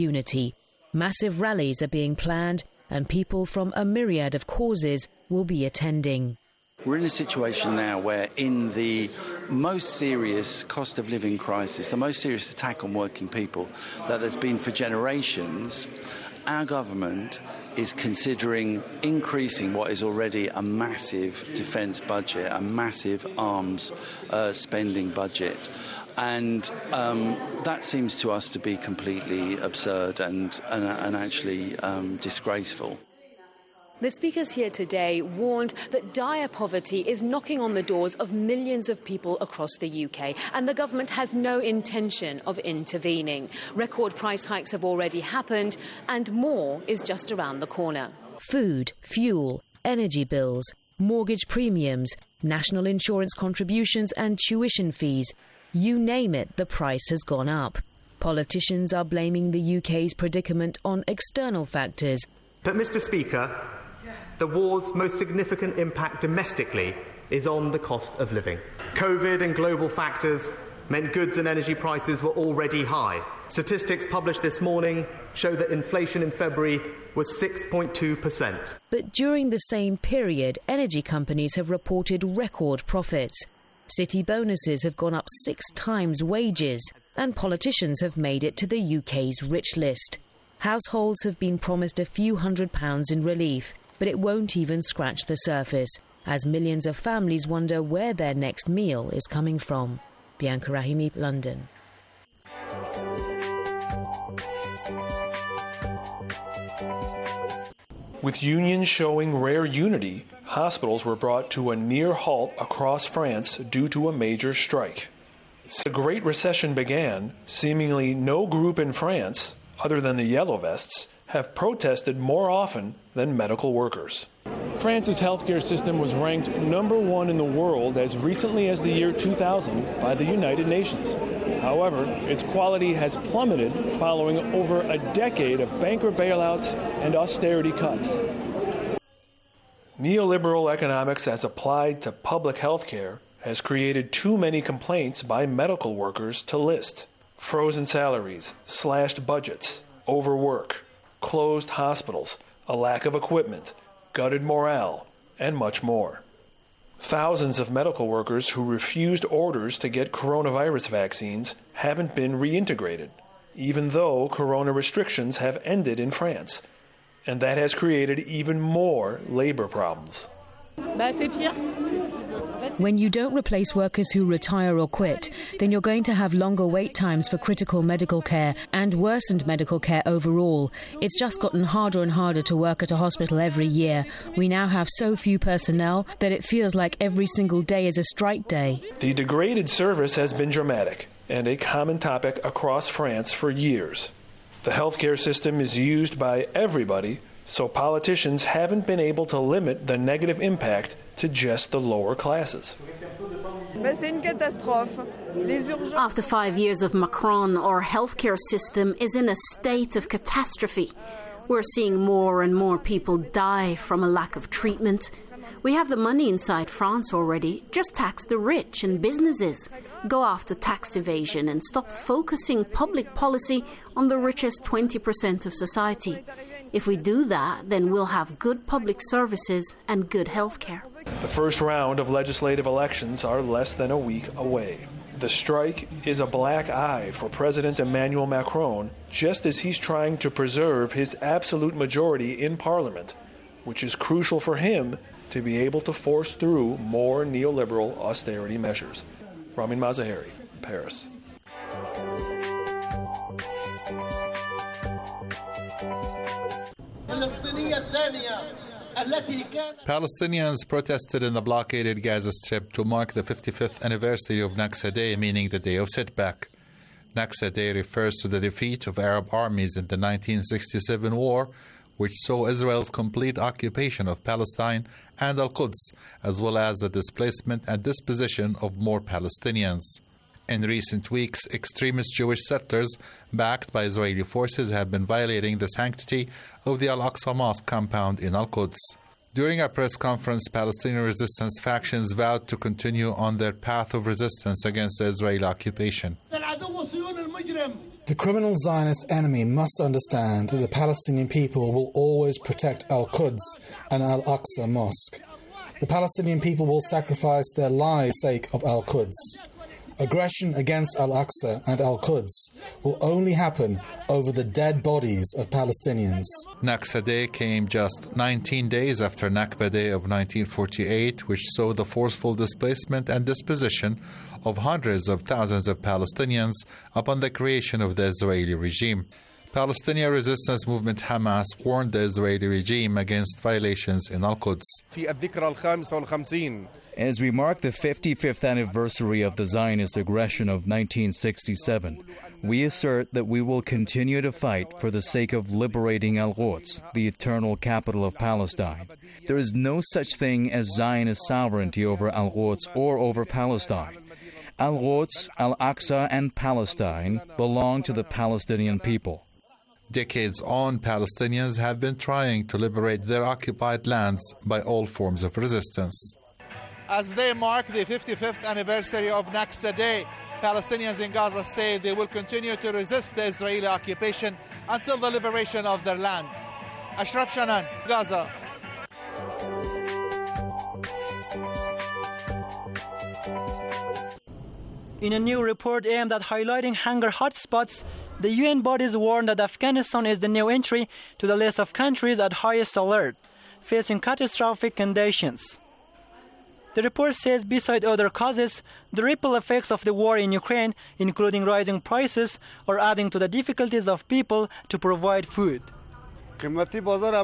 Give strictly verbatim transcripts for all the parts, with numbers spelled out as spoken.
unity. Massive rallies are being planned and people from a myriad of causes will be attending. We're in a situation now where in the most serious cost of living crisis, the most serious attack on working people that there's been for generations, our government is considering increasing what is already a massive defence budget, a massive arms uh, spending budget. And um, that seems to us to be completely absurd and, and, and actually um, disgraceful. The speakers here today warned that dire poverty is knocking on the doors of millions of people across the U K, and the government has no intention of intervening. Record price hikes have already happened, and more is just around the corner. Food, fuel, energy bills, mortgage premiums, national insurance contributions and tuition fees. You name it, the price has gone up. Politicians are blaming the U K's predicament on external factors. But, Mr Speaker, the war's most significant impact domestically is on the cost of living. COVID and global factors meant goods and energy prices were already high. Statistics published this morning show that inflation in February was six point two percent. But during the same period, energy companies have reported record profits. City bonuses have gone up six times wages, and politicians have made it to the U K's rich list. Households have been promised a few hundred pounds in relief, but it won't even scratch the surface, as millions of families wonder where their next meal is coming from. Bianca Rahimi, London. With unions showing rare unity, hospitals were brought to a near halt across France due to a major strike. Since the Great Recession began, seemingly no group in France, other than the Yellow Vests, have protested more often than medical workers. France's healthcare system was ranked number one in the world as recently as the year two thousand by the United Nations. However, its quality has plummeted following over a decade of banker bailouts and austerity cuts. Neoliberal economics as applied to public health care has created too many complaints by medical workers to list. Frozen salaries, slashed budgets, overwork, closed hospitals, a lack of equipment, gutted morale, and much more. Thousands of medical workers who refused orders to get coronavirus vaccines haven't been reintegrated, even though corona restrictions have ended in France. And that has created even more labor problems. When you don't replace workers who retire or quit, then you're going to have longer wait times for critical medical care and worsened medical care overall. It's just gotten harder and harder to work at a hospital every year. We now have so few personnel that it feels like every single day is a strike day. The degraded service has been dramatic and a common topic across France for years. The healthcare system is used by everybody, so politicians haven't been able to limit the negative impact to just the lower classes. After five years of Macron, our healthcare system is in a state of catastrophe. We're seeing more and more people die from a lack of treatment. We have the money inside France already. Just tax the rich and businesses. Go after tax evasion and stop focusing public policy on the richest twenty percent of society. If we do that, then we'll have good public services and good healthcare. The first round of legislative elections are less than a week away. The strike is a black eye for President Emmanuel Macron, just as he's trying to preserve his absolute majority in Parliament, which is crucial for him to be able to force through more neoliberal austerity measures. Ramin Mazaheri, Paris. Palestinians protested in the blockaded Gaza Strip to mark the fifty-fifth anniversary of Nakba Day, meaning the Day of Setback. Nakba Day refers to the defeat of Arab armies in the nineteen sixty-seven war, which saw Israel's complete occupation of Palestine and Al-Quds, as well as the displacement and disposition of more Palestinians. In recent weeks, extremist Jewish settlers, backed by Israeli forces, have been violating the sanctity of the Al-Aqsa Mosque compound in Al-Quds. During a press conference, Palestinian resistance factions vowed to continue on their path of resistance against the Israeli occupation. The The criminal Zionist enemy must understand that the Palestinian people will always protect Al-Quds and Al-Aqsa Mosque. The Palestinian people will sacrifice their lives for the sake of Al-Quds. Aggression against Al-Aqsa and Al-Quds will only happen over the dead bodies of Palestinians. Naksa Day came just nineteen days after Nakba Day of nineteen forty-eight, which saw the forceful displacement and disposition of hundreds of thousands of Palestinians upon the creation of the Israeli regime. Palestinian resistance movement Hamas warned the Israeli regime against violations in Al-Quds. As we mark the fifty-fifth anniversary of the Zionist aggression of nineteen sixty-seven, we assert that we will continue to fight for the sake of liberating Al-Quds, the eternal capital of Palestine. There is no such thing as Zionist sovereignty over Al-Quds or over Palestine. Al-Quds, Al-Aqsa, and Palestine belong to the Palestinian people. Decades on, Palestinians have been trying to liberate their occupied lands by all forms of resistance. As they mark the fifty-fifth anniversary of Naksa Day, Palestinians in Gaza say they will continue to resist the Israeli occupation until the liberation of their land. Ashraf Shanan, Gaza. In a new report aimed at highlighting hunger hotspots, the U N bodies warn that Afghanistan is the new entry to the list of countries at highest alert, facing catastrophic conditions. The report says beside other causes, the ripple effects of the war in Ukraine, including rising prices, are adding to the difficulties of people to provide food. Today,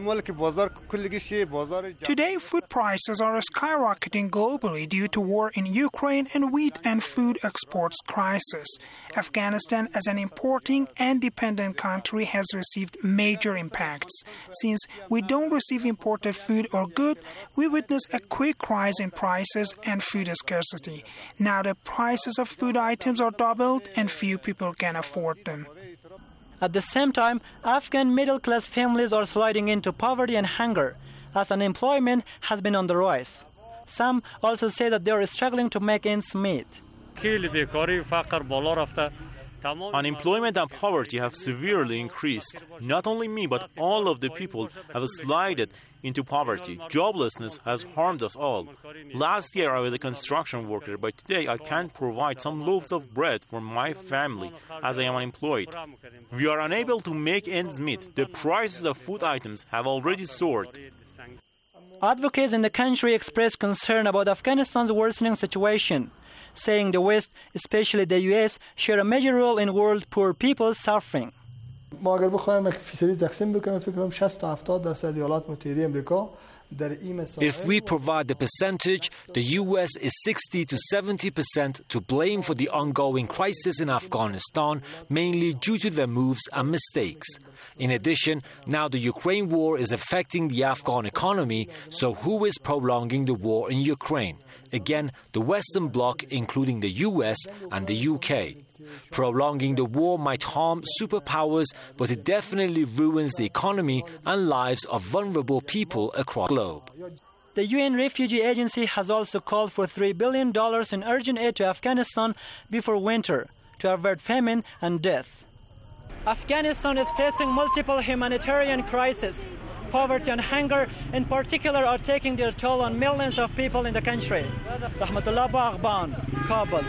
food prices are skyrocketing globally due to war in Ukraine and wheat and food exports crisis. Afghanistan, as an importing and dependent country, has received major impacts. Since we don't receive imported food or good, we witness a quick rise in prices and food scarcity. Now the prices of food items are doubled and few people can afford them. At the same time, Afghan middle-class families are sliding into poverty and hunger, as unemployment has been on the rise. Some also say that they are struggling to make ends meet. Unemployment and poverty have severely increased. Not only me, but all of the people have slided into poverty. Joblessness has harmed us all. Last year I was a construction worker, but today I can't provide some loaves of bread for my family as I am unemployed. We are unable to make ends meet. The prices of food items have already soared. Advocates in the country express concern about Afghanistan's worsening situation, saying the West, especially the U S, share a major role in world poor people's suffering. If we provide the percentage, the U S is sixty to seventy percent to blame for the ongoing crisis in Afghanistan, mainly due to their moves and mistakes. In addition, now the Ukraine war is affecting the Afghan economy, so who is prolonging the war in Ukraine? Again, the Western Bloc, including the U S and the U K. Prolonging the war might harm superpowers, but it definitely ruins the economy and lives of vulnerable people across the globe. The U N Refugee Agency has also called for three billion dollars in urgent aid to Afghanistan before winter to avert famine and death. Afghanistan is facing multiple humanitarian crises. Poverty and hunger, in particular, are taking their toll on millions of people in the country. Rahmatullah Baghban, Kabul.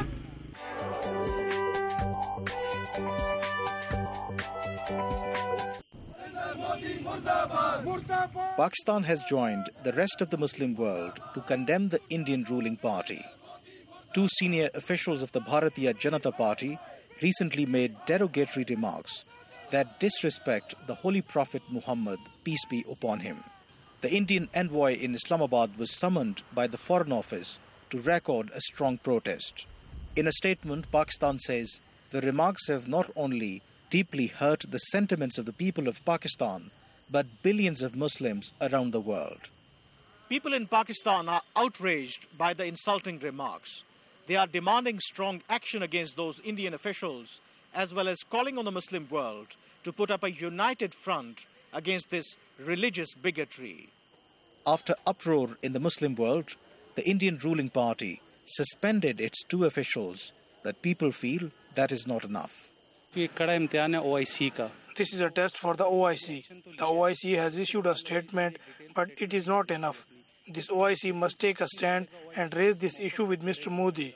Pakistan has joined the rest of the Muslim world to condemn the Indian ruling party. Two senior officials of the Bharatiya Janata Party recently made derogatory remarks that disrespect the Holy Prophet Muhammad, peace be upon him. The Indian envoy in Islamabad was summoned by the Foreign Office to record a strong protest. In a statement, Pakistan says the remarks have not only deeply hurt the sentiments of the people of Pakistan, but billions of Muslims around the world. People in Pakistan are outraged by the insulting remarks. They are demanding strong action against those Indian officials, as well as calling on the Muslim world to put up a united front against this religious bigotry. After uproar in the Muslim world, the Indian ruling party suspended its two officials, but people feel that is not enough. This is a test for the O I C. The O I C has issued a statement, but it is not enough. This O I C must take a stand and raise this issue with Mister Modi.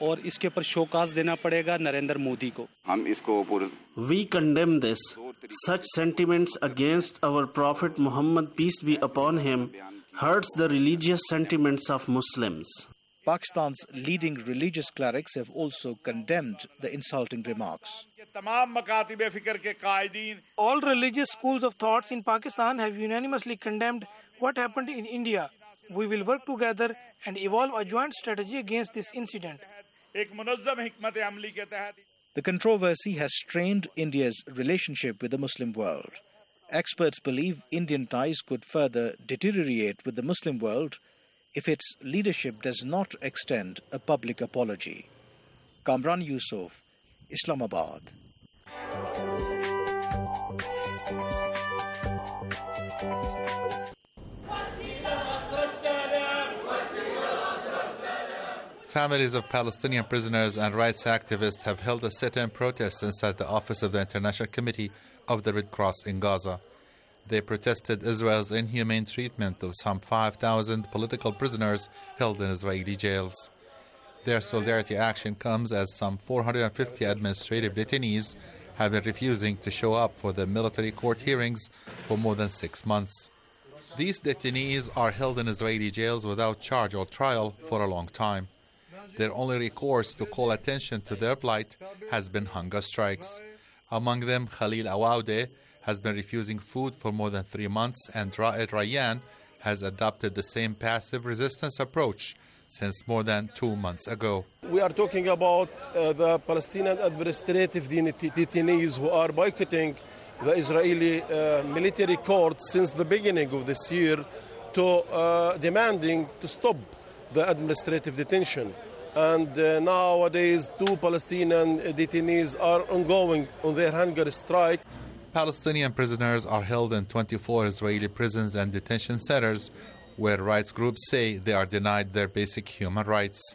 We condemn this. Such sentiments against our Prophet Muhammad, peace be upon him, hurts the religious sentiments of Muslims. Pakistan's leading religious clerics have also condemned the insulting remarks. All religious schools of thoughts in Pakistan have unanimously condemned what happened in India. We will work together and evolve a joint strategy against this incident. The controversy has strained India's relationship with the Muslim world. Experts believe Indian ties could further deteriorate with the Muslim world if its leadership does not extend a public apology. Kamran Yusuf, Islamabad. Families of Palestinian prisoners and rights activists have held a sit-in protest inside the office of the International Committee of the Red Cross in Gaza. They protested Israel's inhumane treatment of some five thousand political prisoners held in Israeli jails. Their solidarity action comes as some four hundred fifty administrative detainees have been refusing to show up for the military court hearings for more than six months. These detainees are held in Israeli jails without charge or trial for a long time. Their only recourse to call attention to their plight has been hunger strikes. Among them, Khalil Awaude has been refusing food for more than three months, and Ra'ed Rayyan has adopted the same passive resistance approach since more than two months ago. We are talking about uh, the Palestinian administrative detainees who are boycotting the Israeli uh, military court since the beginning of this year to uh, demanding to stop the administrative detention. And uh, nowadays, two Palestinian detainees are ongoing on their hunger strike. Palestinian prisoners are held in twenty-four Israeli prisons and detention centers where rights groups say they are denied their basic human rights.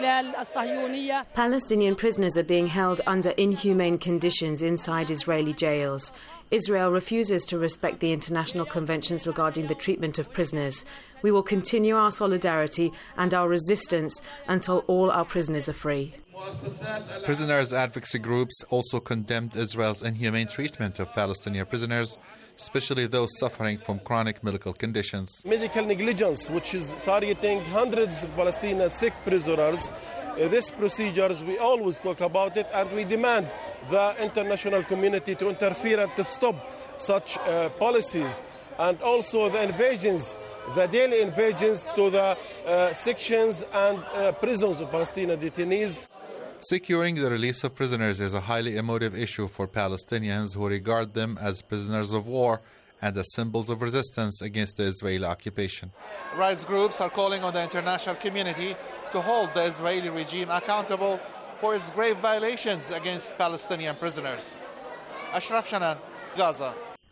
Palestinian prisoners are being held under inhumane conditions inside Israeli jails. Israel refuses to respect the international conventions regarding the treatment of prisoners. We will continue our solidarity and our resistance until all our prisoners are free. Prisoners' advocacy groups also condemned Israel's inhumane treatment of Palestinian prisoners, especially those suffering from chronic medical conditions. Medical negligence, which is targeting hundreds of Palestinian sick prisoners. Uh, these procedures, we always talk about it, and we demand the international community to interfere and to stop such uh, policies. And also the invasions, the daily invasions to the uh, sections and uh, prisons of Palestinian detainees. Securing the release of prisoners is a highly emotive issue for Palestinians who regard them as prisoners of war and as symbols of resistance against the Israeli occupation. Rights groups are calling on the international community to hold the Israeli regime accountable for its grave violations against Palestinian prisoners. Ashraf Shanan, Gaza.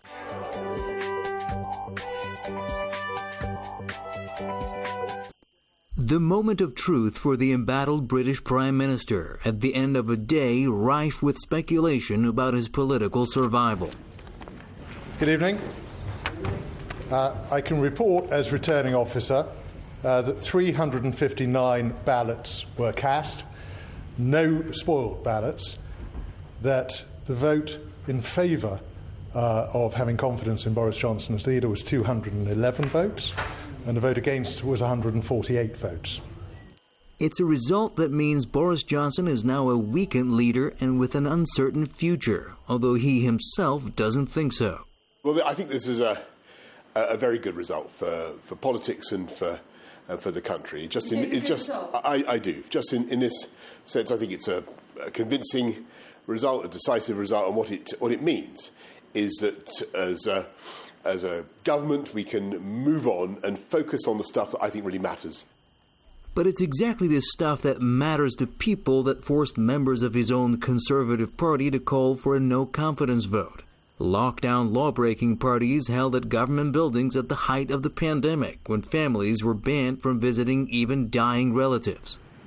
The moment of truth for the embattled British Prime Minister at the end of a day rife with speculation about his political survival. Good evening. Uh, I can report as returning officer uh, that three hundred fifty-nine ballots were cast, no spoiled ballots, that the vote in favour uh, of having confidence in Boris Johnson as leader was two hundred eleven votes, and the vote against was one hundred forty-eight votes. It's a result that means Boris Johnson is now a weakened leader and with an uncertain future, although he himself doesn't think so. Well, I think this is a, a very good result for, for politics and for uh, for the country. Just in, it's just, I, I do. Just in, in this sense, I think it's a, a convincing result, a decisive result, and what it what it means is that as a, as a government we can move on and focus on the stuff that I think really matters. But it's exactly this stuff that matters to people that forced members of his own Conservative Party to call for a no-confidence vote. Lockdown law-breaking parties held at government buildings at the height of the pandemic, when families were banned from visiting even dying relatives.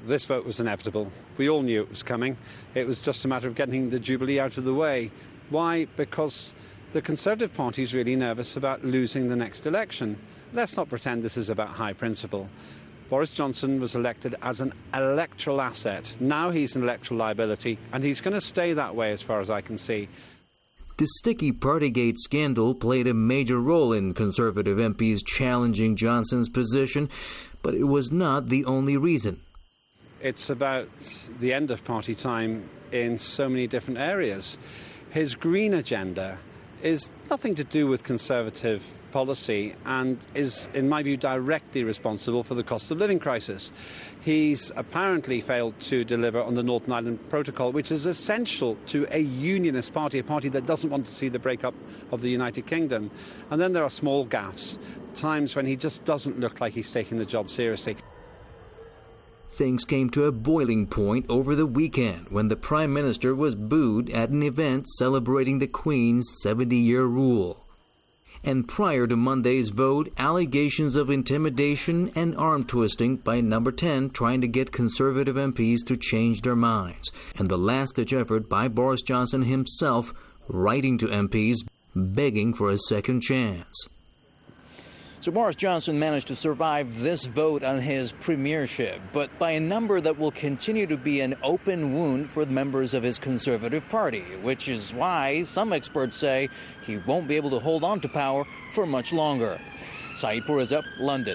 This vote was inevitable. We all knew it was coming. It was just a matter of getting the Jubilee out of the way. Why? Because the Conservative Party is really nervous about losing the next election. Let's not pretend this is about high principle. Boris Johnson was elected as an electoral asset. Now he's an electoral liability, and he's going to stay that way as far as I can see. The sticky Partygate scandal played a major role in Conservative M Ps challenging Johnson's position, but it was not the only reason. It's about the end of party time in so many different areas. His green agenda is nothing to do with Conservative policy and is, in my view, directly responsible for the cost of living crisis. He's apparently failed to deliver on the Northern Ireland Protocol, which is essential to a unionist party, a party that doesn't want to see the breakup of the United Kingdom. And then there are small gaffes, times when he just doesn't look like he's taking the job seriously. Things came to a boiling point over the weekend when the Prime Minister was booed at an event celebrating the Queen's seventy-year rule. And prior to Monday's vote, allegations of intimidation and arm twisting by Number ten trying to get Conservative M Ps to change their minds, and the last-ditch effort by Boris Johnson himself writing to M Ps begging for a second chance. So Boris Johnson managed to survive this vote on his premiership, but by a number that will continue to be an open wound for members of his Conservative Party, which is why some experts say he won't be able to hold on to power for much longer. Saeed Pourreza, London.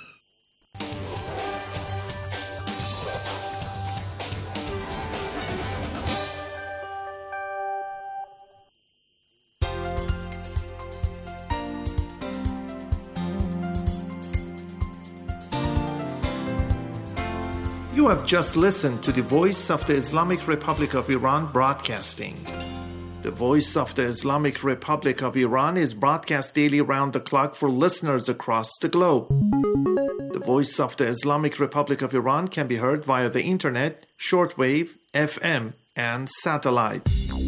You have just listened to the Voice of the Islamic Republic of Iran broadcasting. The Voice of the Islamic Republic of Iran is broadcast daily around the clock for listeners across the globe. The Voice of the Islamic Republic of Iran can be heard via the internet, shortwave, F M, and satellite.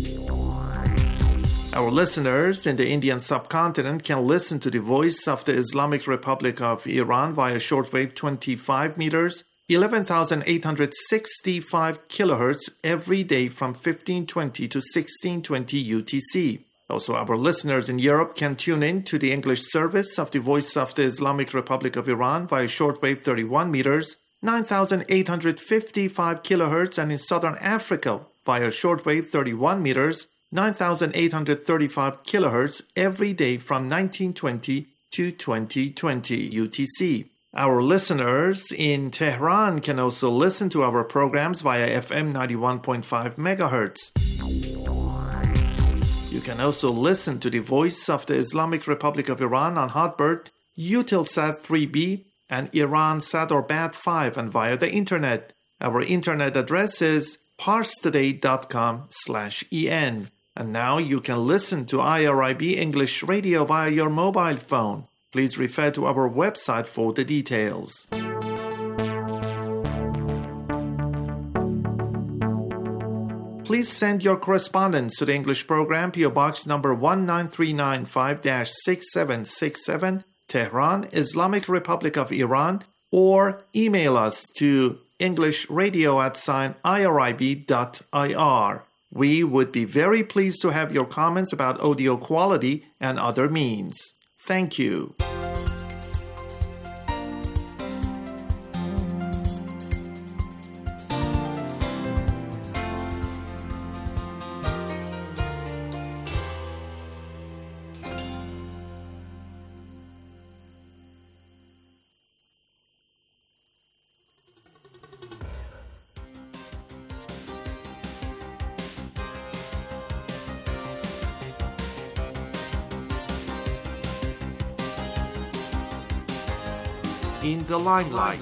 Our listeners in the Indian subcontinent can listen to the Voice of the Islamic Republic of Iran via shortwave twenty-five meters, eleven thousand eight hundred sixty-five kilohertz every day from fifteen twenty to sixteen twenty U T C. Also, our listeners in Europe can tune in to the English service of the Voice of the Islamic Republic of Iran via shortwave thirty-one meters, nine thousand eight hundred fifty-five kilohertz, and in Southern Africa via shortwave thirty-one meters, nine thousand eight hundred thirty-five kilohertz every day from nineteen twenty to twenty twenty U T C. Our listeners in Tehran can also listen to our programs via F M ninety-one point five megahertz. You can also listen to the Voice of the Islamic Republic of Iran on Hotbird, Eutelsat three B, and Iransat or Bat five, and via the internet. Our internet address is parstoday.com slash en. And now you can listen to I R I B English Radio via your mobile phone. Please refer to our website for the details. Please send your correspondence to the English program, P O Box number one nine three nine five dash six seven six seven, Tehran, Islamic Republic of Iran, or email us to englishradio at sign irib dot ir. We would be very pleased to have your comments about audio quality and other means. Thank you. In the limelight.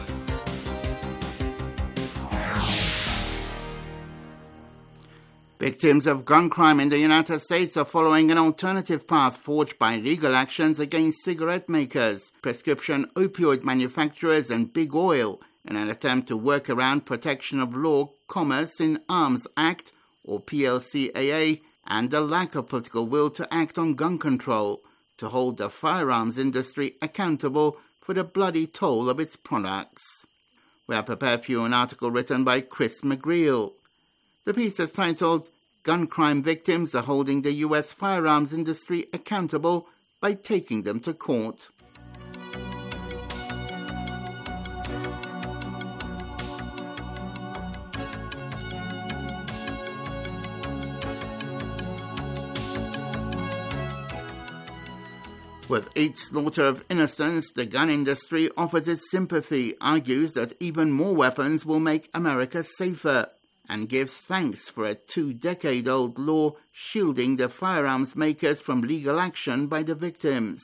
Victims of gun crime in the United States are following an alternative path forged by legal actions against cigarette makers, prescription opioid manufacturers, and Big Oil in an attempt to work around Protection of Law, Commerce in Arms Act, or P L C A A, and the lack of political will to act on gun control, to hold the firearms industry accountable for the bloody toll of its products. We have prepared for you an article written by Chris McGreal. The piece is titled, Gun Crime Victims Are Holding the U S Firearms Industry Accountable by Taking Them to Court. With each slaughter of innocents, the gun industry offers its sympathy, argues that even more weapons will make America safer, and gives thanks for a two-decade-old law shielding the firearms makers from legal action by the victims.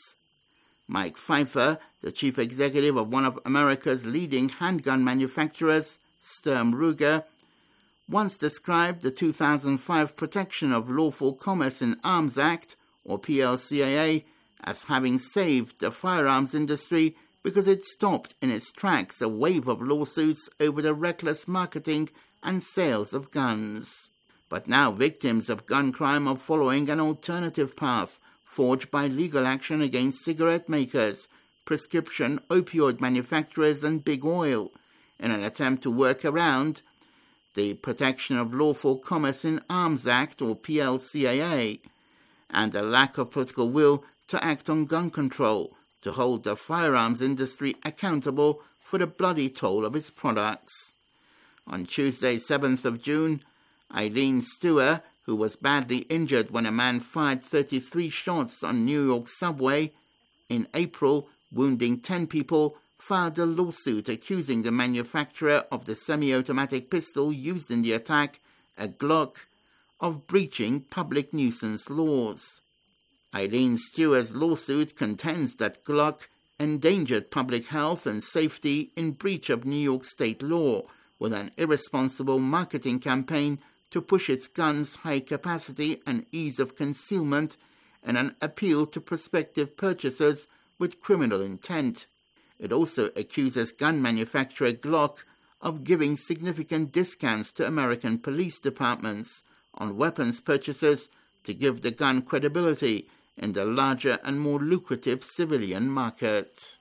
Mike Pfeiffer, the chief executive of one of America's leading handgun manufacturers, Sturm Ruger, once described the two thousand five Protection of Lawful Commerce in Arms Act, or P L C A A, as having saved the firearms industry because it stopped in its tracks a wave of lawsuits over the reckless marketing and sales of guns. But now victims of gun crime are following an alternative path forged by legal action against cigarette makers, prescription opioid manufacturers and big oil in an attempt to work around the Protection of Lawful Commerce in Arms Act, or P L C A A, and a lack of political will to act on gun control, to hold the firearms industry accountable for the bloody toll of its products. On Tuesday, seventh of June, Eileen Stewart, who was badly injured when a man fired thirty-three shots on New York subway in April, wounding ten people, filed a lawsuit accusing the manufacturer of the semi-automatic pistol used in the attack, a Glock, of breaching public nuisance laws. Eileen Stewart's lawsuit contends that Glock endangered public health and safety in breach of New York state law with an irresponsible marketing campaign to push its guns' high capacity and ease of concealment and an appeal to prospective purchasers with criminal intent. It also accuses gun manufacturer Glock of giving significant discounts to American police departments on weapons purchases to give the gun credibility in the larger and more lucrative civilian market.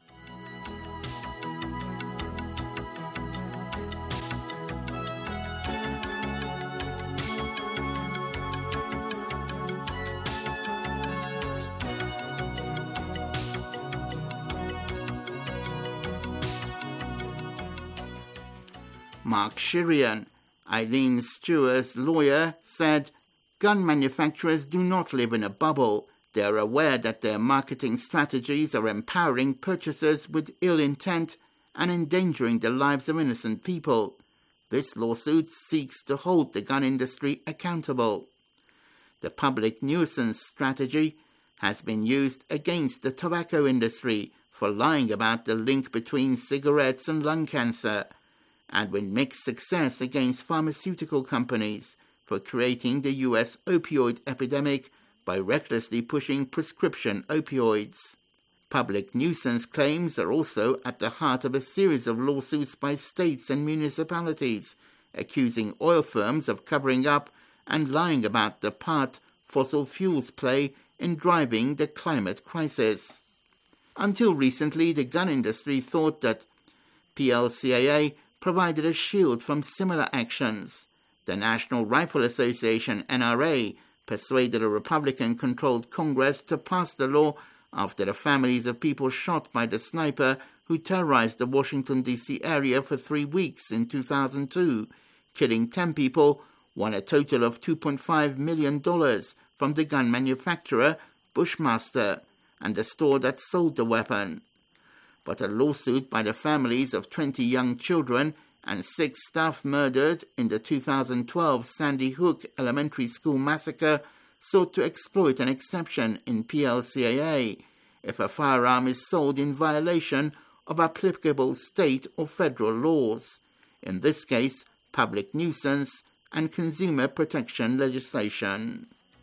Mark Shirian, Eileen Stewart's lawyer, said, "Gun manufacturers do not live in a bubble. They are aware that their marketing strategies are empowering purchasers with ill intent and endangering the lives of innocent people. This lawsuit seeks to hold the gun industry accountable. The public nuisance strategy has been used against the tobacco industry for lying about the link between cigarettes and lung cancer, and with mixed success against pharmaceutical companies for creating the U S opioid epidemic by recklessly pushing prescription opioids. Public nuisance claims are also at the heart of a series of lawsuits by states and municipalities, accusing oil firms of covering up and lying about the part fossil fuels play in driving the climate crisis. Until recently, the gun industry thought that P L C A A provided a shield from similar actions. The National Rifle Association, N R A, persuaded a Republican-controlled Congress to pass the law after the families of people shot by the sniper who terrorized the Washington, D C area for three weeks in two thousand two, killing ten people, won a total of two point five million dollars from the gun manufacturer Bushmaster and the store that sold the weapon. But a lawsuit by the families of twenty young children and six staff murdered in the two thousand twelve Sandy Hook Elementary School massacre sought to exploit an exception in P L C A A if a firearm is sold in violation of applicable state or federal laws, in this case, public nuisance and consumer protection legislation.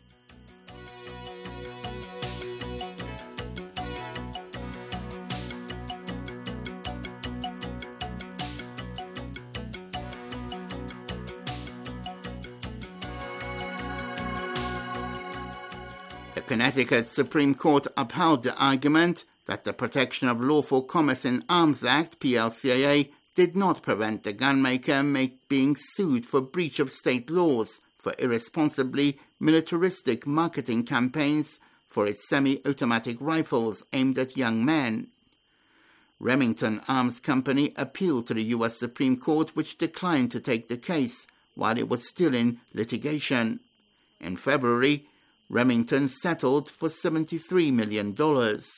The Connecticut Supreme Court upheld the argument that the Protection of Lawful Commerce in Arms Act, P L C A A, did not prevent the gunmaker make, being sued for breach of state laws for irresponsibly militaristic marketing campaigns for its semi-automatic rifles aimed at young men. Remington Arms Company appealed to the U S Supreme Court, which declined to take the case while it was still in litigation. In February, Remington settled for seventy-three million dollars.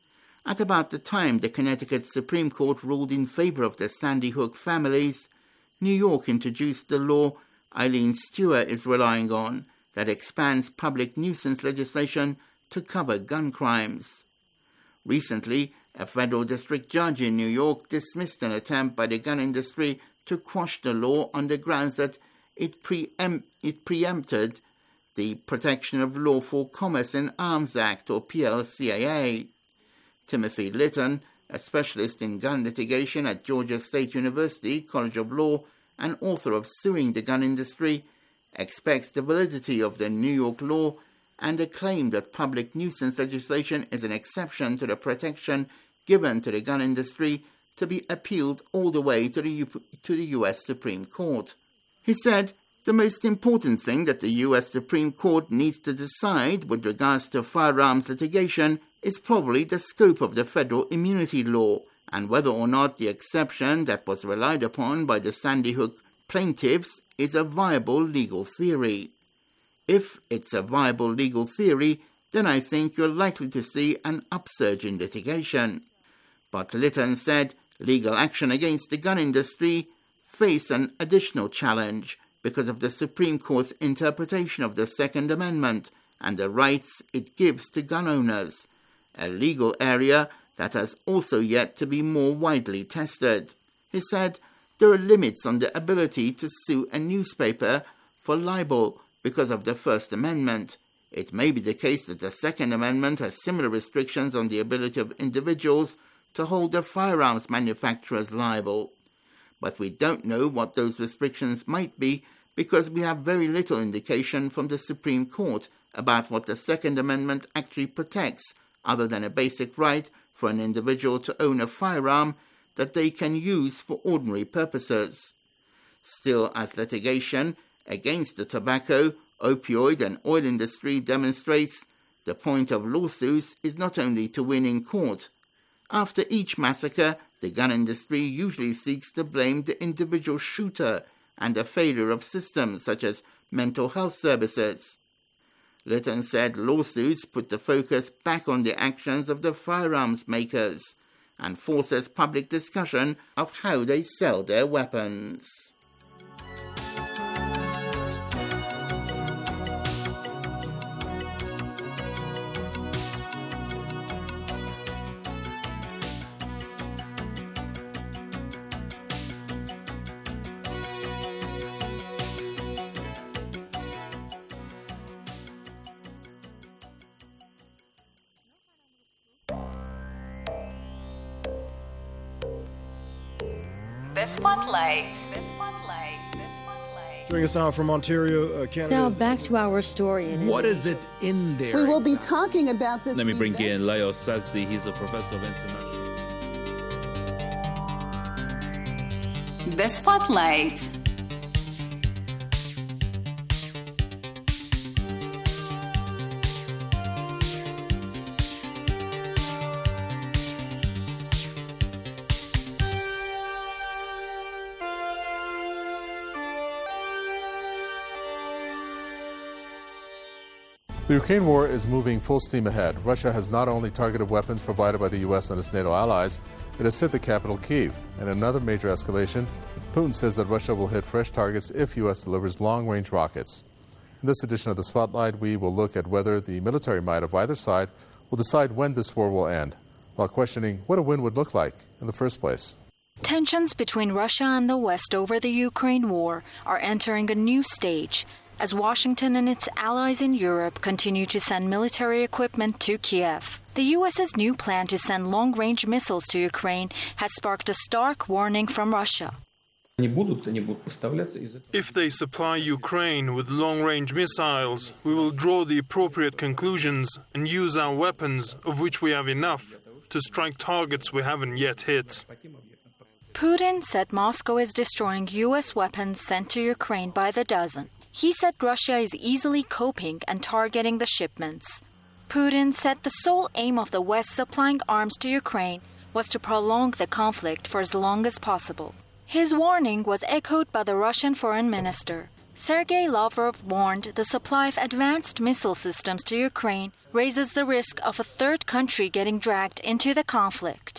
At about the time the Connecticut Supreme Court ruled in favor of the Sandy Hook families, New York introduced the law Eileen Stewart is relying on that expands public nuisance legislation to cover gun crimes. Recently, a federal district judge in New York dismissed an attempt by the gun industry to quash the law on the grounds that it, preempt, it preempted the Protection of Lawful Commerce in Arms Act, or P L C A A. Timothy Litton, a specialist in gun litigation at Georgia State University College of Law and author of Suing the Gun Industry, expects the validity of the New York law and a claim that public nuisance legislation is an exception to the protection given to the gun industry to be appealed all the way to the, U- to the U S Supreme Court. He said, the most important thing that the U S Supreme Court needs to decide with regards to firearms litigation is probably the scope of the federal immunity law and whether or not the exception that was relied upon by the Sandy Hook plaintiffs is a viable legal theory. If it's a viable legal theory, then I think you're likely to see an upsurge in litigation. But Litton said legal action against the gun industry face an additional challenge because of the Supreme Court's interpretation of the Second Amendment and the rights it gives to gun owners, a legal area that has also yet to be more widely tested. He said there are limits on the ability to sue a newspaper for libel because of the First Amendment. It may be the case that the Second Amendment has similar restrictions on the ability of individuals to hold the firearms manufacturers liable. But we don't know what those restrictions might be because we have very little indication from the Supreme Court about what the Second Amendment actually protects, other than a basic right for an individual to own a firearm that they can use for ordinary purposes. Still, as litigation against the tobacco, opioid and oil industry demonstrates, the point of lawsuits is not only to win in court. After each massacre, the gun industry usually seeks to blame the individual shooter and a failure of systems such as mental health services. Litton said lawsuits put the focus back on the actions of the firearms makers and forces public discussion of how they sell their weapons. Joining us now from Ontario, uh, Canada. Now back to our story. In what is it in there? We will be talking about this. Let me bring event. in Leo Sazdi. He's a professor of international. The Spotlight. The Ukraine war is moving full steam ahead. Russia has not only targeted weapons provided by the U S and its NATO allies, it has hit the capital, Kyiv. And in another major escalation, Putin says that Russia will hit fresh targets if U S delivers long-range rockets. In this edition of The Spotlight, we will look at whether the military might of either side will decide when this war will end, while questioning what a win would look like in the first place. Tensions between Russia and the West over the Ukraine war are entering a new stage, as Washington and its allies in Europe continue to send military equipment to Kiev. The U S's new plan to send long-range missiles to Ukraine has sparked a stark warning from Russia. If they supply Ukraine with long-range missiles, we will draw the appropriate conclusions and use our weapons, of which we have enough, to strike targets we haven't yet hit. Putin said Moscow is destroying U S weapons sent to Ukraine by the dozen. He said Russia is easily coping and targeting the shipments. Putin said the sole aim of the West supplying arms to Ukraine was to prolong the conflict for as long as possible. His warning was echoed by the Russian foreign minister. Sergei Lavrov warned the supply of advanced missile systems to Ukraine raises the risk of a third country getting dragged into the conflict.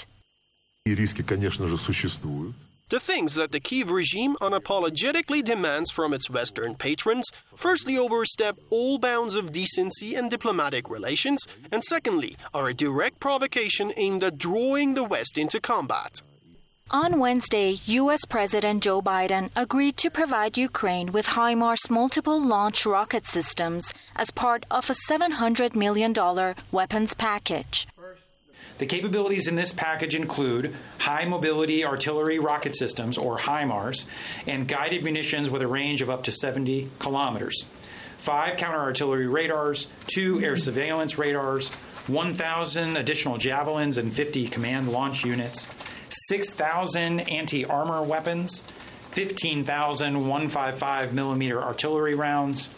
The things that the Kyiv regime unapologetically demands from its Western patrons firstly overstep all bounds of decency and diplomatic relations, and secondly are a direct provocation aimed at drawing the West into combat. On Wednesday, U S President Joe Biden agreed to provide Ukraine with HIMARS multiple launch rocket systems as part of a seven hundred million dollars weapons package. The capabilities in this package include high-mobility artillery rocket systems, or HIMARS, and guided munitions with a range of up to seventy kilometers, five counter-artillery radars, two air surveillance radars, one thousand additional Javelins and fifty command launch units, six thousand anti-armor weapons, fifteen thousand one fifty-five millimeter artillery rounds.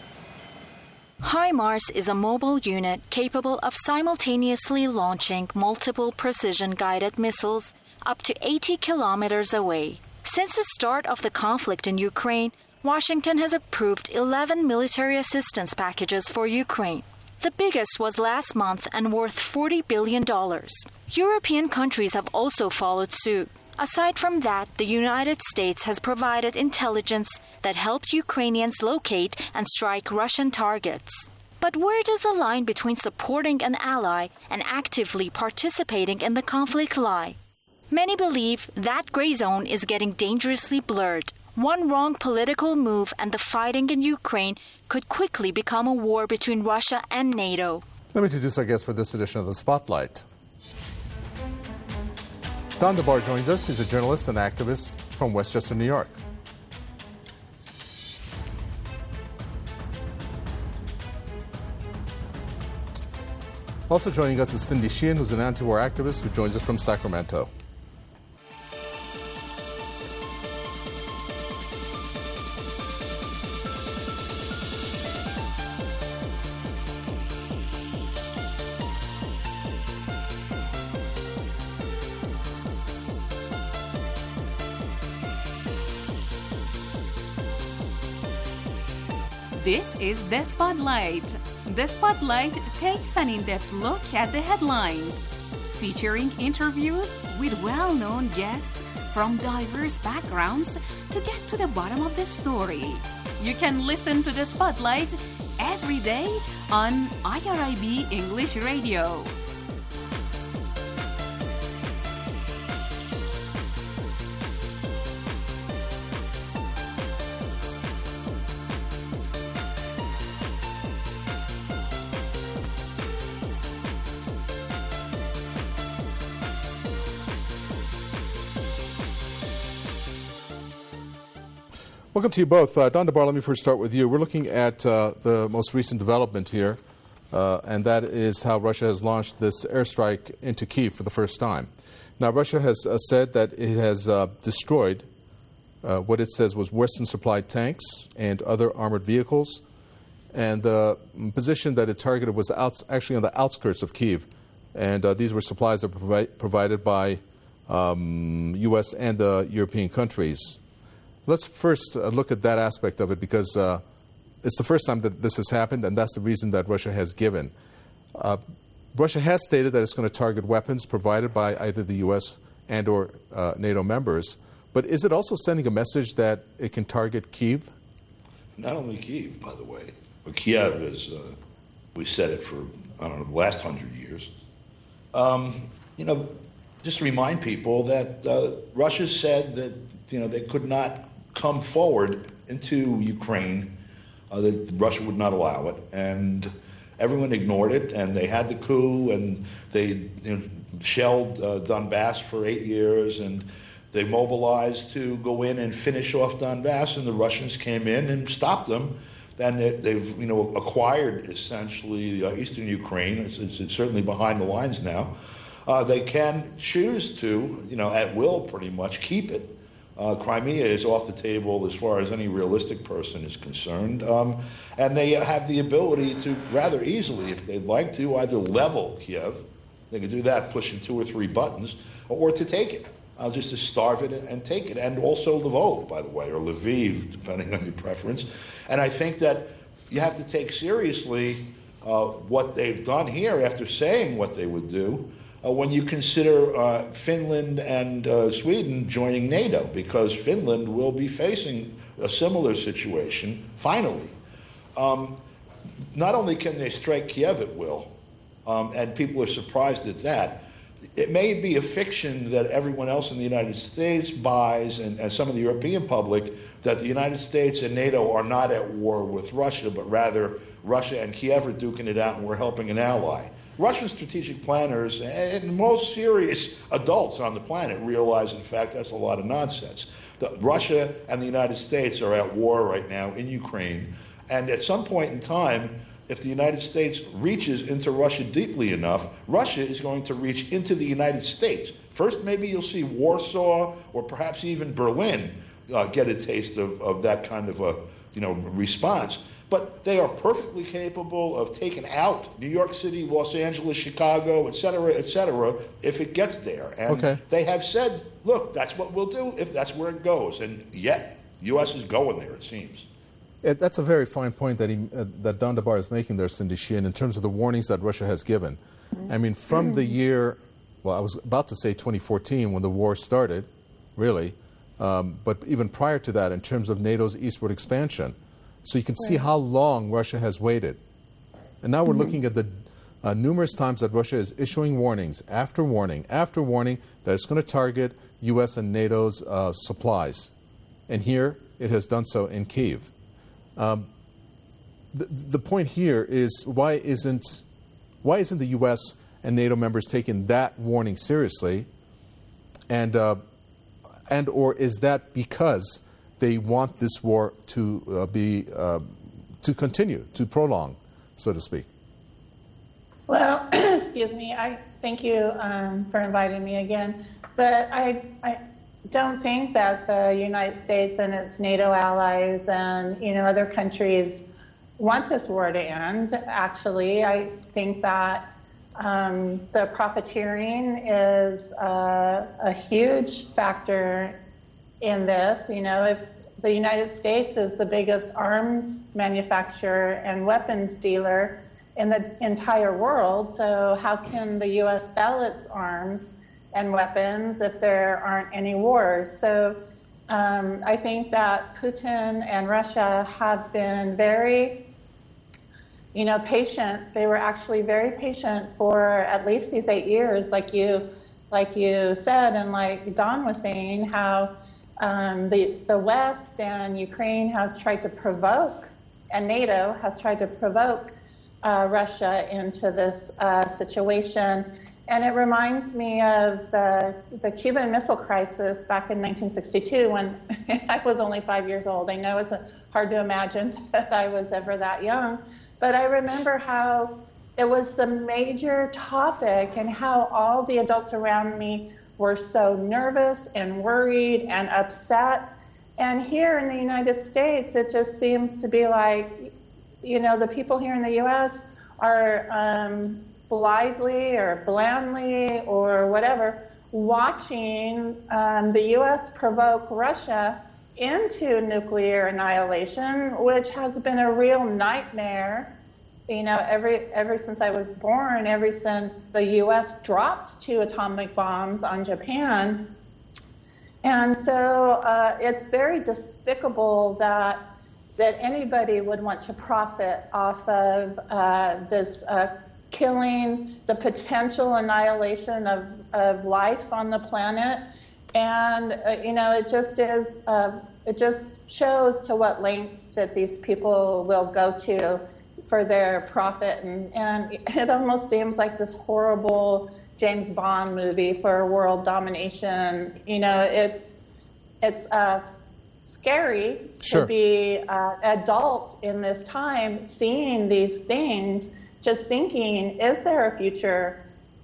HIMARS is a mobile unit capable of simultaneously launching multiple precision-guided missiles up to eighty kilometers away. Since the start of the conflict in Ukraine, Washington has approved eleven military assistance packages for Ukraine. The biggest was last month and worth forty billion dollars. European countries have also followed suit. Aside from that, the United States has provided intelligence that helped Ukrainians locate and strike Russian targets. But where does the line between supporting an ally and actively participating in the conflict lie? Many believe that gray zone is getting dangerously blurred. One wrong political move and the fighting in Ukraine could quickly become a war between Russia and NATO. Let me introduce our guest for this edition of The Spotlight. Don DeBar joins us. He's a journalist and activist from Westchester, New York. Also joining us is Cindy Sheehan, who's an anti-war activist who joins us from Sacramento. This is The Spotlight. The Spotlight takes an in-depth look at the headlines, featuring interviews with well-known guests from diverse backgrounds to get to the bottom of the story. You can listen to The Spotlight every day on I R I B English Radio. Welcome to you both. Uh, Don DeBar, let me first start with you. We're looking at uh, the most recent development here, uh, and that is how Russia has launched this airstrike into Kyiv for the first time. Now, Russia has uh, said that it has uh, destroyed uh, what it says was Western-supplied tanks and other armored vehicles, and the position that it targeted was outs- actually on the outskirts of Kyiv, and uh, these were supplies that were provi- provided by um, U S and the European countries. Let's first uh, look at that aspect of it, because uh, it's the first time that this has happened, and that's the reason that Russia has given. Uh, Russia has stated that it's going to target weapons provided by either the U S and or uh, NATO members, but is it also sending a message that it can target Kyiv? Not only Kyiv, by the way, but Kiev is, uh, we said it for, I don't know, the last hundred years. Um, you know, just to remind people that uh, Russia said that, you know, they could not come forward into Ukraine, uh, that Russia would not allow it, and everyone ignored it, and they had the coup, and they you know, shelled uh, Donbass for eight years, and they mobilized to go in and finish off Donbass, and the Russians came in and stopped them, and they, they've you know acquired essentially uh, eastern Ukraine. It's, it's, it's certainly behind the lines now. Uh, they can choose to, you know, at will pretty much keep it. Uh, Crimea is off the table as far as any realistic person is concerned. Um, and they have the ability to rather easily, if they'd like to, either level Kiev, they could do that pushing two or three buttons, or to take it, uh, just to starve it and take it. And also Lvov, by the way, or Lviv, depending on your preference. And I think that you have to take seriously uh, what they've done here after saying what they would do. Uh, when you consider uh, Finland and uh, Sweden joining NATO, because Finland will be facing a similar situation, finally. Um, not only can they strike Kiev at will, um, and people are surprised at that, it may be a fiction that everyone else in the United States buys, and, and some of the European public, that the United States and NATO are not at war with Russia, but rather Russia and Kiev are duking it out and we're helping an ally. Russian strategic planners and most serious adults on the planet realize, in fact, that's a lot of nonsense. The, Russia and the United States are at war right now in Ukraine. And at some point in time, if the United States reaches into Russia deeply enough, Russia is going to reach into the United States. First, maybe you'll see Warsaw or perhaps even Berlin uh, get a taste of, of that kind of a you know, response. But they are perfectly capable of taking out New York City, Los Angeles, Chicago, et cetera, et cetera, if it gets there. And okay. They have said, look, that's what we'll do if that's where it goes. And yet, U S is going there, it seems. It, that's a very fine point that, he, uh, that Don DeBar is making there, Cindy Sheehan, in terms of the warnings that Russia has given. I mean, from the year, well, I was about to say twenty fourteen when the war started, really, um, but even prior to that in terms of NATO's eastward expansion. So you can see how long Russia has waited. And now we're mm-hmm. looking at the uh, numerous times that Russia is issuing warnings after warning after warning that it's going to target U S and NATO's uh, supplies. And here it has done so in Kyiv. Um, the, the point here is why isn't, why isn't the U S and NATO members taking that warning seriously? And, uh, and or is that because they want this war to uh, be uh, to continue, to prolong, so to speak? Well, excuse me. I thank you um, for inviting me again, but I I don't think that the United States and its NATO allies and you know other countries want this war to end. Actually, I think that um, the profiteering is uh, a huge factor in this. You know, if the United States is the biggest arms manufacturer and weapons dealer in the entire world, so how can the U S sell its arms and weapons if there aren't any wars? So um, I think that Putin and Russia have been very, you know, patient. They were actually very patient for at least these eight years, like you, like you said, and like Don was saying, how Um, the, the West and Ukraine has tried to provoke, and NATO has tried to provoke uh, Russia into this uh, situation. And it reminds me of the, the Cuban Missile Crisis back in nineteen sixty-two when I was only five years old. I know it's hard to imagine that I was ever that young, but I remember how it was the major topic and how all the adults around me were so nervous and worried and upset. And here in the United States, it just seems to be like, you know, the people here in the U S are um, blithely or blandly or whatever watching um, the U S provoke Russia into nuclear annihilation, which has been a real nightmare. You know, every ever since I was born, ever since the U S dropped two atomic bombs on Japan. And so uh, it's very despicable that that anybody would want to profit off of uh, this uh, killing, the potential annihilation of, of life on the planet. And, uh, you know, it just is, uh, it just shows to what lengths that these people will go to for their profit, and, and it almost seems like this horrible James Bond movie for world domination. You know, it's it's uh, scary sure. to be uh, adult in this time, seeing these things, just thinking, is there a future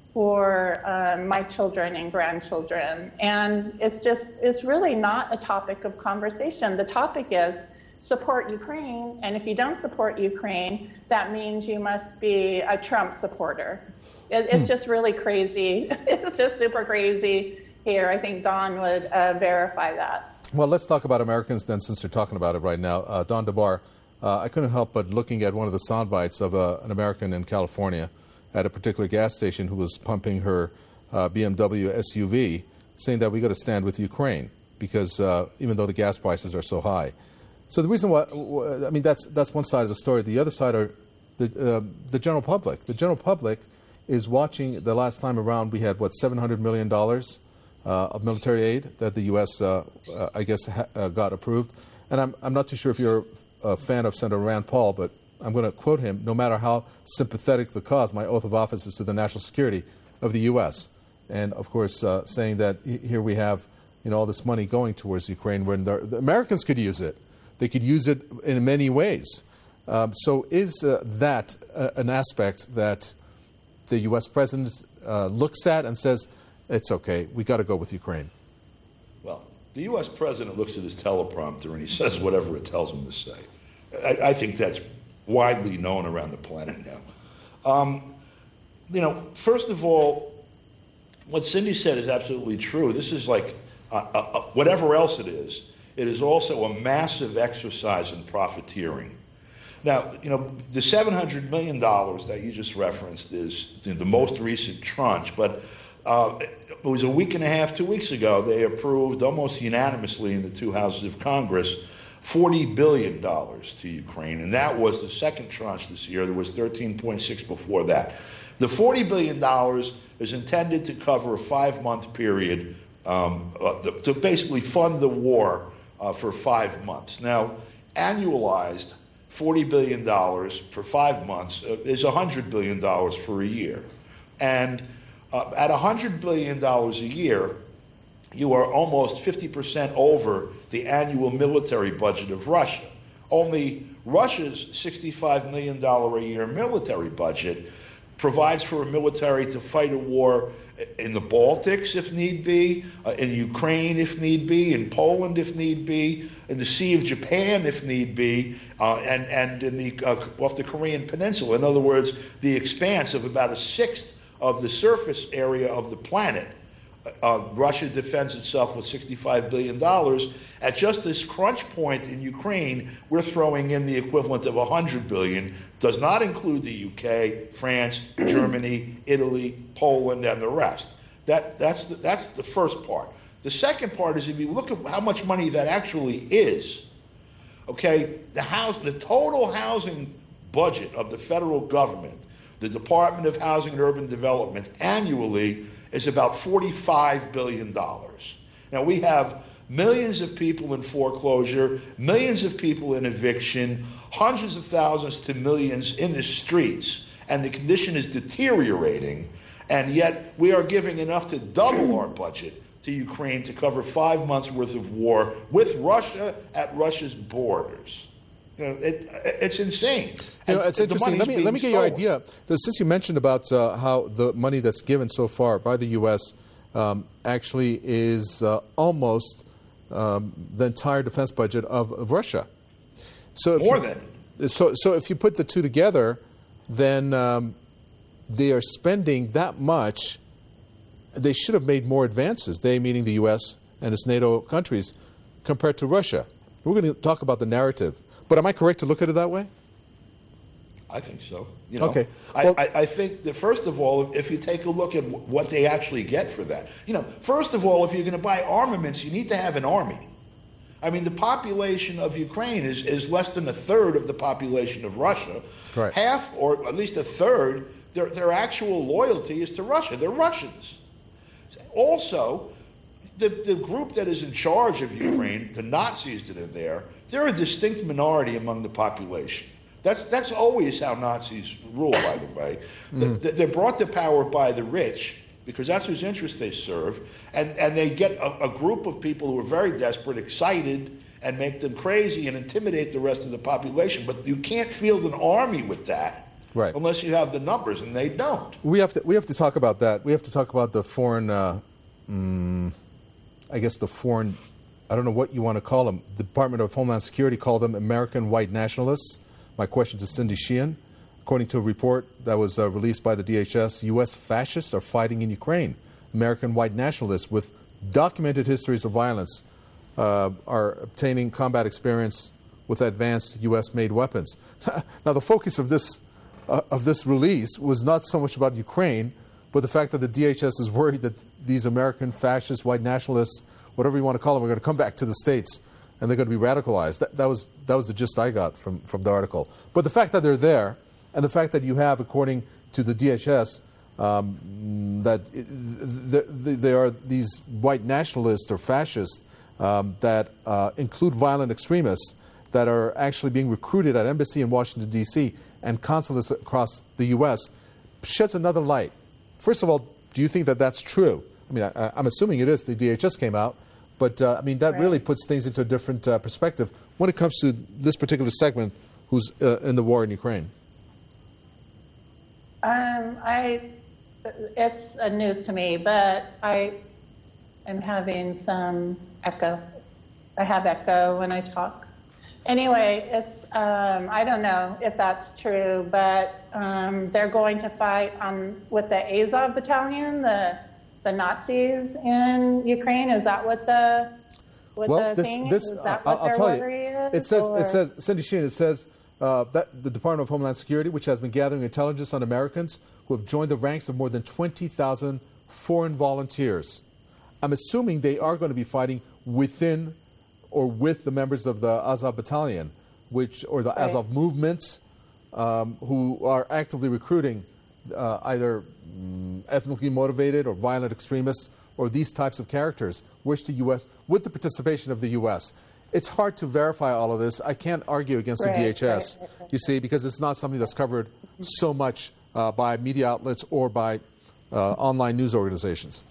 for uh, my children and grandchildren. And it's just, it's really not a topic of conversation. The topic is support Ukraine, and if you don't support Ukraine, that means you must be a Trump supporter. It, it's hmm. just really crazy. It's just super crazy here. I think Don would uh, verify that. Well, let's talk about Americans then, since you're talking about it right now. Uh, Don DeBar, uh, I couldn't help but looking at one of the sound bites of uh, an American in California at a particular gas station who was pumping her uh, B M W S U V, saying that we got to stand with Ukraine because uh, even though the gas prices are so high. So the reason why, I mean, that's that's one side of the story. The other side are the uh, the general public. The general public is watching. The last time around, we had what seven hundred million dollars uh, of military aid that the U S uh, uh, I guess ha- uh, got approved. And I'm I'm not too sure if you're a fan of Senator Rand Paul, but I'm going to quote him: "No matter how sympathetic the cause, my oath of office is to the national security of the U S" And of course, uh, saying that here we have you know all this money going towards Ukraine when the, the Americans could use it. They could use it in many ways. Um, so is uh, that uh, an aspect that the U S president uh, looks at and says, it's okay, we got to go with Ukraine? Well, the U S president looks at his teleprompter and he says whatever it tells him to say. I, I think that's widely known around the planet now. Um, you know, first of all, what Cindy said is absolutely true. This is like uh, uh, whatever else it is. It is also a massive exercise in profiteering. Now, you know, the seven hundred million dollars that you just referenced is the most recent tranche, but uh, it was a week and a half, two weeks ago, they approved almost unanimously in the two houses of Congress forty billion dollars to Ukraine, and that was the second tranche this year. There was thirteen point six before that. The forty billion dollars is intended to cover a five-month period um, uh, to basically fund the war Uh, for five months. Now, annualized forty billion dollars for five months uh, is one hundred billion dollars for a year. And uh, at one hundred billion dollars a year, you are almost fifty percent over the annual military budget of Russia. Only Russia's sixty-five million dollars a year military budget provides for a military to fight a war in the Baltics, if need be, uh, in Ukraine, if need be, in Poland, if need be, in the Sea of Japan, if need be, uh, and, and in the uh, off the Korean Peninsula. In other words, the expanse of about a sixth of the surface area of the planet. Uh, Russia defends itself with sixty-five billion dollars. At just this crunch point in Ukraine, we're throwing in the equivalent of one hundred billion dollars. Does not include the U K, France, Germany, Italy, Poland, and the rest. That, that's, the, that's the first part. The second part is if you look at how much money that actually is, okay, the house, the total housing budget of the federal government, the Department of Housing and Urban Development, annually is about forty-five billion dollars. Now, we have millions of people in foreclosure, millions of people in eviction, hundreds of thousands to millions in the streets, and the condition is deteriorating, and yet we are giving enough to double our budget to Ukraine to cover five months' worth of war with Russia at Russia's borders. You know, it, it's insane. You know, it's interesting. Let me let me get your idea. Since you mentioned about uh, how the money that's given so far by the U S um, actually is uh, almost um, the entire defense budget of, of Russia. So if More you, than. So, so if you put the two together, then um, they are spending that much. They should have made more advances, they meaning the U S and its NATO countries, compared to Russia. We're going to talk about the narrative. But am I correct to look at it that way? I think so. You know, okay. Well, I, I, I think that, first of all, if you take a look at what they actually get for that, you know, first of all, if you're going to buy armaments, you need to have an army. I mean, the population of Ukraine is, is less than a third of the population of Russia. Right. Half, or at least a third, their, their actual loyalty is to Russia. They're Russians. Also, the, the group that is in charge of Ukraine, the Nazis that are there, they're a distinct minority among the population. That's that's always how Nazis rule, by the way. Mm. They're brought to power by the rich, because that's whose interests they serve, and, and they get a, a group of people who are very desperate, excited, and make them crazy and intimidate the rest of the population. But you can't field an army with that. Right. Unless you have the numbers, and they don't. We have to we have to talk about that. We have to talk about the foreign, uh, mm, I guess the foreign, I don't know what you want to call them. The Department of Homeland Security called them American white nationalists. My question to Cindy Sheehan. According to a report that was uh, released by the D H S, U S fascists are fighting in Ukraine. American white nationalists with documented histories of violence uh, are obtaining combat experience with advanced U S-made weapons. Now, the focus of this uh, of this release was not so much about Ukraine, but the fact that the D H S is worried that these American fascists, white nationalists, whatever you want to call them, are going to come back to the States and they're going to be radicalized. That, that was that was the gist I got from, from the article. But the fact that they're there, and the fact that you have, according to the D H S, um, that it, th- th- there are these white nationalists or fascists um, that uh, include violent extremists that are actually being recruited at embassy in Washington, D C and consulates across the U S sheds another light. First of all, do you think that that's true? I mean, I, I'm assuming it is. The D H S came out. But, uh, I mean, that right. really puts things into a different uh, perspective when it comes to this particular segment who's uh, in the war in Ukraine. Um, I, it's uh, news to me, but I am having some echo. I have echo when I talk. Anyway, it's, um, I don't know if that's true, but um, they're going to fight um, with the Azov battalion, the the Nazis in Ukraine. Is that what the what well, the this, thing this, is? Is that I'll, what their I'll tell worry you. is? It says, or? it says, Cindy Sheehan, it says uh, that the Department of Homeland Security, which has been gathering intelligence on Americans who have joined the ranks of more than twenty thousand foreign volunteers. I'm assuming they are going to be fighting within or with the members of the Azov battalion, which or the right. Azov movement, um, who are actively recruiting uh, either um, ethnically motivated or violent extremists or these types of characters, which the U S, with the participation of the U S. It's hard to verify all of this. I can't argue against right, the D H S, right, right, right. you see, because it's not something that's covered so much uh, by media outlets or by uh, online news organizations.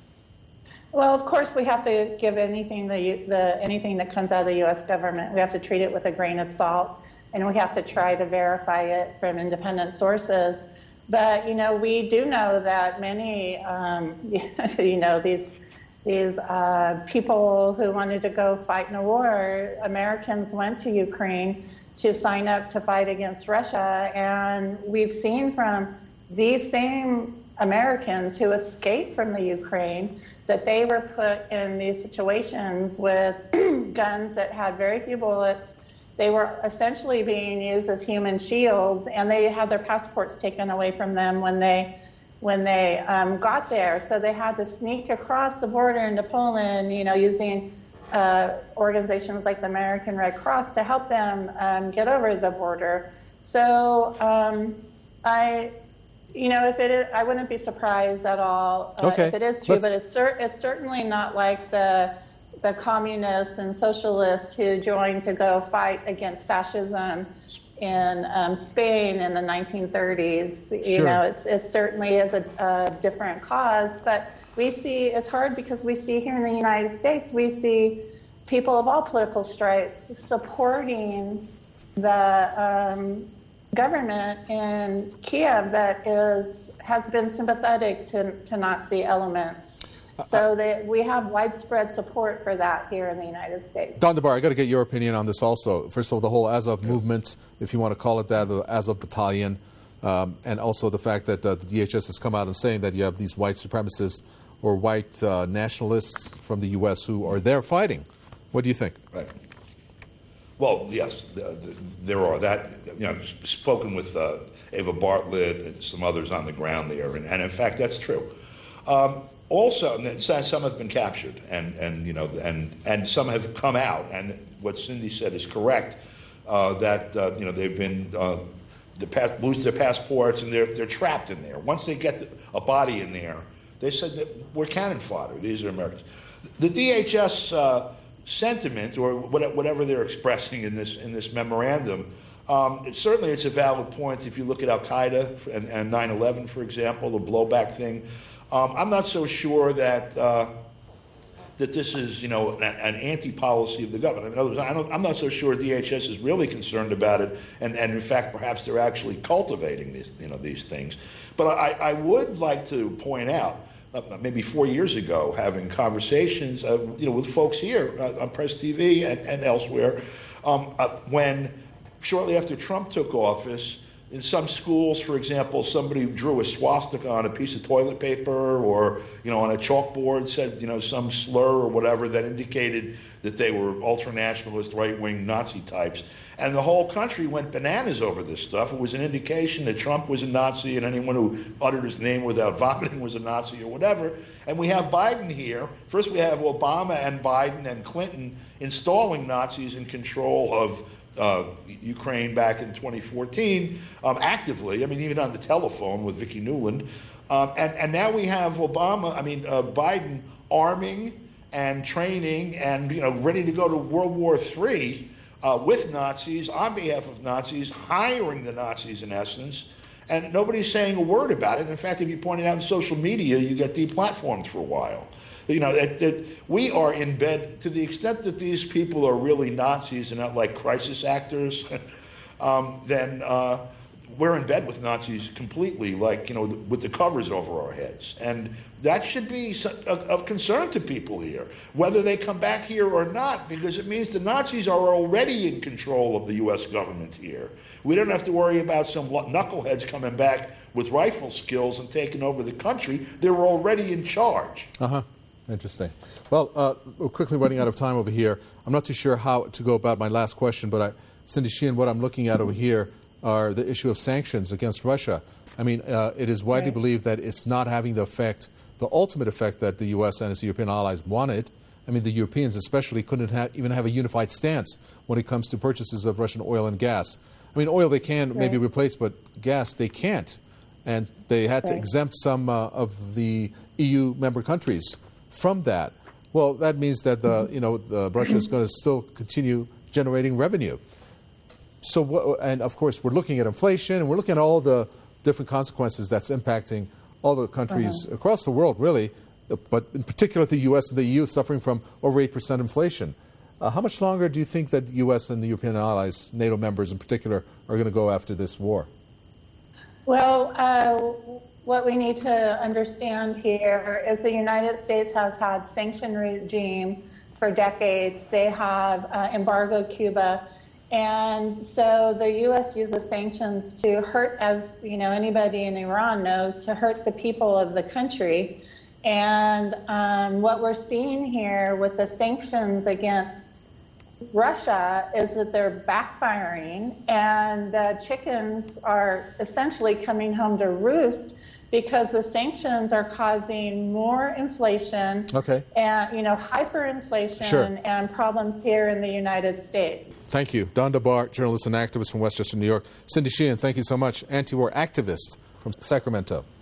Well, of course, we have to give anything the, the anything that comes out of the U S government. We have to treat it with a grain of salt, and we have to try to verify it from independent sources. But you know, we do know that many, um, you know, these these uh, people who wanted to go fight in a war, Americans went to Ukraine to sign up to fight against Russia, and we've seen from these same Americans who escaped from the Ukraine that they were put in these situations with guns that had very few bullets. They were essentially being used as human shields, and they had their passports taken away from them when they when they um, got there. So they had to sneak across the border into Poland, you know, using uh, organizations like the American Red Cross to help them um, get over the border. So um, I. You know, if it is, I wouldn't be surprised at all uh, okay. if it is true. Let's... But it's, cer- it's certainly not like the the communists and socialists who joined to go fight against fascism in um, Spain in the nineteen thirties. You sure. know, it's it certainly is a, a different cause. But we see it's hard because we see here in the United States, we see people of all political stripes supporting the. Um, government in Kiev that is has been sympathetic to, to Nazi elements. So they, we have widespread support for that here in the United States. Don DeBar, I got to get your opinion on this also. First of all, the whole Azov movement, if you want to call it that, the Azov battalion, um, and also the fact that uh, the D H S has come out and saying that you have these white supremacists or white uh, nationalists from the U S who are there fighting. What do you think? Right. Well, yes, there are that. You know, spoken with uh, Ava Bartlett and some others on the ground there, and, and in fact, that's true. Um, also, some have been captured, and, and you know, and and some have come out. And what Cindy said is correct. Uh, that uh, you know, they've been uh, the pass, lose their passports, and they're they're trapped in there. Once they get a body in there, they said that we're cannon fodder. These are Americans. The D H S. Uh, sentiment, or whatever they're expressing in this in this memorandum, um, it, certainly it's a valid point. If you look at Al Qaeda and, and nine eleven, for example, the blowback thing, um, I'm not so sure that uh, that this is, you know, an, an anti-policy of the government. In other words, I don't, I'm not so sure D H S is really concerned about it, and, and in fact, perhaps they're actually cultivating these, you know, these things. But I, I would like to point out, uh, maybe four years ago, having conversations, uh, you know, with folks here uh, on Press T V and, and elsewhere, um, uh, when shortly after Trump took office, in some schools, for example, somebody drew a swastika on a piece of toilet paper, or, you know, on a chalkboard said, you know, some slur or whatever that indicated that they were ultranationalist, right-wing Nazi types. And the whole country went bananas over this stuff. It was an indication that Trump was a Nazi, and anyone who uttered his name without vomiting was a Nazi or whatever. And we have Biden here. First we have Obama and Biden and Clinton installing Nazis in control of Uh, Ukraine back in twenty fourteen, um, actively. I mean, even on the telephone with Vicki Nuland. Um, and, and now we have Obama, I mean, uh, Biden arming and training and, you know, ready to go to World War Three uh, with Nazis, on behalf of Nazis, hiring the Nazis in essence. And nobody's saying a word about it. In fact, if you point it out in social media, you get deplatformed for a while. You know, that, that we are in bed to the extent that these people are really Nazis and not like crisis actors, um, then uh, we're in bed with Nazis completely, like, you know, with the covers over our heads. And that should be of concern to people here, whether they come back here or not, because it means the Nazis are already in control of the U S government here. We don't have to worry about some knuckleheads coming back with rifle skills and taking over the country. They're already in charge. Uh-huh. Interesting. Well, uh, we're quickly running out of time over here. I'm not too sure how to go about my last question, but I, Cindy Sheehan, what I'm looking at over here are the issue of sanctions against Russia. I mean, uh, it is widely right. believed that it's not having the effect, the ultimate effect that the U S and its European allies wanted. I mean, the Europeans especially couldn't have, even have a unified stance when it comes to purchases of Russian oil and gas. I mean, oil they can right. maybe replace, but gas they can't. And they had right. to exempt some uh, of the E U member countries from that. Well, that means that the you know the Russia is going to still continue generating revenue. So, what, and of course, we're looking at inflation, and we're looking at all the different consequences that's impacting all the countries uh-huh. across the world, really, but in particular the U S and the E U suffering from over eight percent inflation. Uh, how much longer do you think that the U S and the European allies, NATO members in particular, are going to go after this war? Well, uh, what we need to understand here is the United States has had sanction regime for decades. They have uh, embargoed Cuba. And so the U S uses sanctions to hurt, as you know, anybody in Iran knows, to hurt the people of the country. And um, what we're seeing here with the sanctions against Russia is that they're backfiring, and the chickens are essentially coming home to roost because the sanctions are causing more inflation, okay. and you know, hyperinflation, sure. and problems here in the United States. Thank you. Don DeBar, journalist and activist from Westchester, New York. Cindy Sheehan, thank you so much. Anti-war activist from Sacramento.